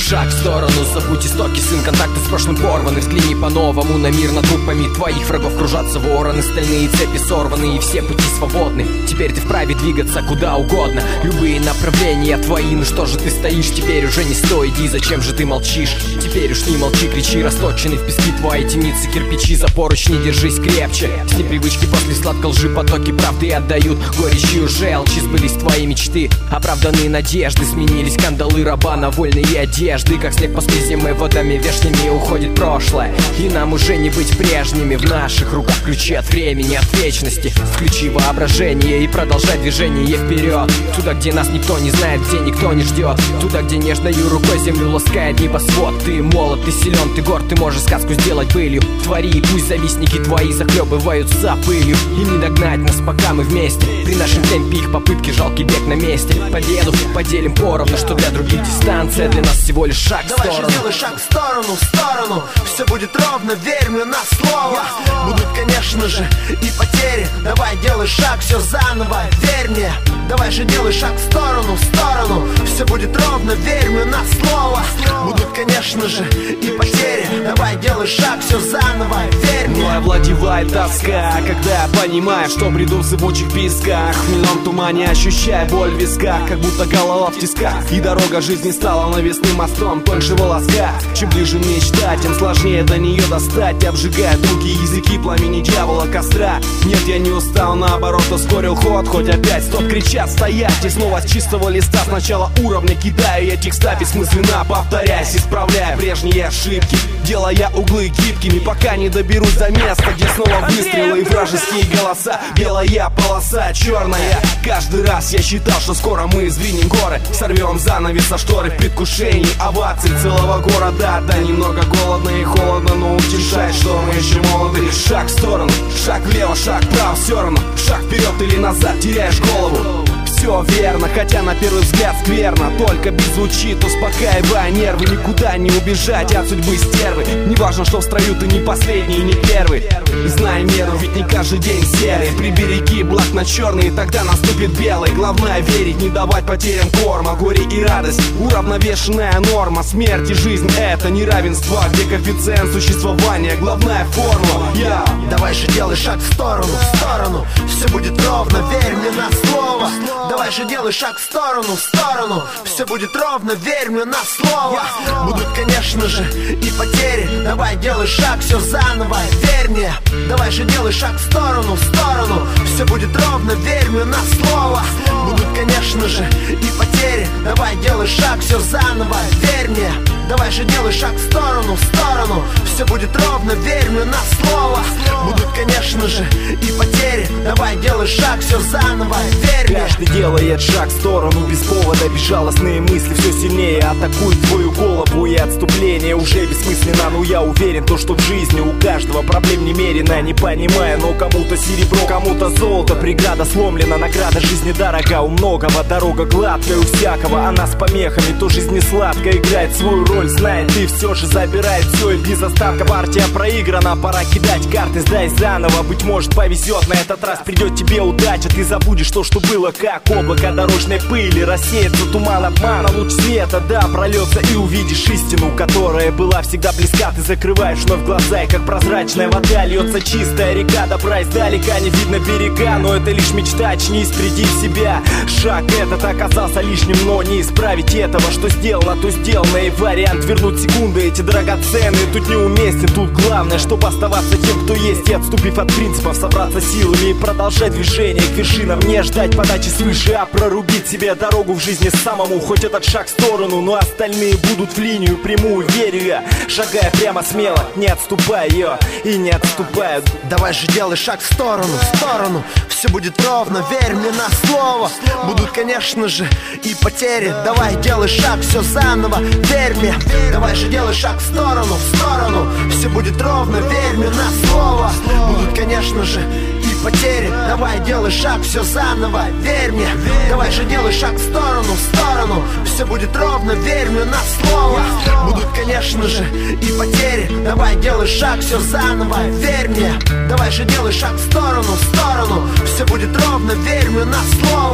шаг в сторону. Забудь истоки, сын, контакты с прошлым порваны. Взгляни по-новому на мир, над трупами твоих врагов кружатся вороны. Стальные цепи сорваны и все пути свободны. Теперь ты вправе двигаться куда угодно. Любые направления твои, ну что же ты стоишь? Теперь уже не стой, иди, зачем же ты молчишь? Теперь уж не молчи, кричи, расточенный в пески твои темницы, кирпичи, за поручни держись крепче. С непривычки после сладкой лжи потоки правды отдают горечью желчи. Сбылись твои мечты, оправданные надежды, сменились кандалы раба на вольные одежды. Как снег после зимы водами вешними уходит прошлое, и нам уже не быть прежними. В наших руках ключи от времени, от вечности. Включи воображение и продолжай движение вперед. Туда, где нас никто не знает, где никто не ждет. Туда, где нежной рукой землю ласкает небосвод. Ты молод, ты силен, ты горд, ты можешь сказку сделать былью. Твори, и пусть завистники твои захлебываются пылью. Им не догнать нас, пока мы вместе. При нашем темпе их попытки, жалкий бег на месте. Победу поделим поровну, что для других дистанция, для нас всего лишь шаг в сторону. Давай же делай шаг в сторону, в сторону. Все будет ровно, верь мне на слово. Будут, конечно же, и потери. Давай делай шаг, все заново, верь мне. Давай же делай шаг в сторону, в сторону. Все будет ровно, верь мне на слово. Будут, конечно же, и потери. Давай делай шаг, все заново, верь мне. Мной овладевает тоска, когда я понимаю, что бреду в зыбучих песках. В хмельном тумане ощущая боль в висках, как будто голова в тисках. И дорога жизни стала навесным мостом, тоньше волоска. Чем ближе мечта, тем сложнее до нее достать. Обжигает руки, языки, пламени дьявола костра. Нет, я не устал, наоборот, ускорил ход. Хоть опять стоп, кричат, стоять. И снова с чистого листа сначала уровня кидаю я текста бессмысленно, повторяясь, исправляя прежние ошибки, делая углы гибкими, пока не доберусь до места, где снова выстрелы и вражеские голоса. Белая полоса, черная. Каждый раз я считал, что скоро мы сдвинем горы, сорвем занавес со шторы в предвкушении оваций целого города. Да, немного голодно и холодно, но утешает, что мы еще молоды. Шаг в сторону, шаг влево, шаг вправо, все равно. Шаг вперед или назад, теряешь голову. Все верно, хотя на первый взгляд скверно. Только бит звучит, успокаивая нервы. Никуда не убежать от судьбы стервы. Неважно, что в строю ты не последний и не первый. Знай меру, ведь не каждый день серый. Прибереги благ на черный, и тогда наступит белый. Главное верить, не давать потерям корма. Горе и радость, уравновешенная норма. Смерть и жизнь — это неравенство, где коэффициент существования главная формула. Давай же делай шаг в сторону, в сторону. Все будет ровно, верь мне на слово. Давай же делай шаг в сторону, в сторону. Все будет ровно, верь мне на слово. Будут, конечно же, и потери. Давай делай шаг, все заново, верь мне. Давай же делай шаг в сторону, в сторону. Все будет ровно, верь мне на слово. Будут, конечно же, и потери. Давай делай шаг, все заново, верь мне. Давай же делай шаг в сторону, в сторону. Все будет ровно, верь мне на слово. Будут, конечно же, и потери. Давай делай шаг, все заново, верь мне. Каждый делает шаг в сторону без повода. Безжалостные мысли все сильнее атакуют твою голову. И отступление уже бессмысленно. Но я уверен, то, что в жизни у каждого проблем немерено. Не понимая, но кому-то серебро, кому-то золото. Преграда сломлена, награда жизни дорога. У многого дорога гладкая, у всякого она с помехами. То жизнь не сладкая, играет свою роль. Знает, ты все же забирает все и без остатка. Партия проиграна, пора кидать карты, сдай заново. Быть может повезет, на этот раз придет тебе удача. Ты забудешь то, что было, как облако дорожной пыли. Рассеется туман обмана, луч света, да, прольется, и увидишь истину, которая была всегда близка. Ты закрываешь вновь глаза, и как прозрачная вода льется чистая река. Добра издалека не видно берега, но это лишь мечта, очнись, приди в себя. Шаг этот оказался лишним, но не исправить этого. Что сделано, то сделано, и вариант вернуть секунды эти драгоценные тут неуместен. Тут главное, чтобы оставаться тем, кто есть, и отступив от принципов, собраться силами и продолжать движение к вершинам. Не ждать подачи свыше, а прорубить себе дорогу в жизни самому. Хоть этот шаг в сторону, но остальные будут в линию прямую, верю я. Шагая прямо смело, не отступая ее и не отступая. Давай же делай шаг в сторону, в сторону. Все будет ровно, верь мне на слово. Будут, конечно же, и потери. Давай делай шаг, все заново, верь мне. Давай же делай шаг в сторону, в сторону. Все будет ровно, верь мне на слово. Будут, конечно же, и потери. Давай делай шаг, все заново, верь мне. Давай же делай шаг в сторону, в сторону. Все будет ровно, верь мне на слово. Будут, конечно же, и потери. Давай делай шаг, все заново, верь мне. Давай же делай шаг в сторону, в сторону. Все будет ровно, верь мне на слово.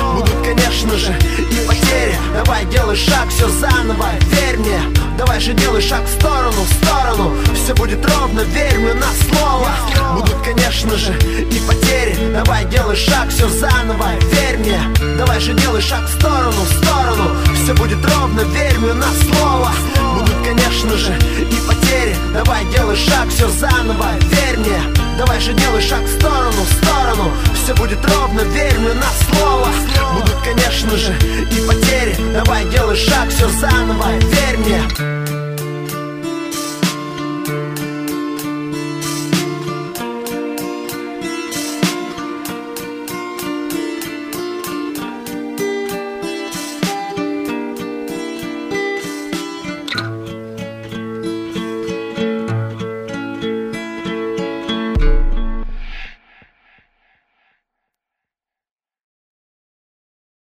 Будут, конечно же, и потери. Давай делай шаг, все заново, верь мне. Давай же делай шаг в сторону, все будет ровно, верь мне на слово. Будут, конечно же, и потери. Давай делай шаг, все заново, верь мне. Давай же делай шаг в сторону, все будет ровно, верь мне на слово. Будут, конечно же, и потери. Давай делай шаг, все заново, верь мне. Давай же делай шаг в сторону, все будет ровно, верь мне на слово. Будут, конечно же, и потери. Давай делай шаг, все заново,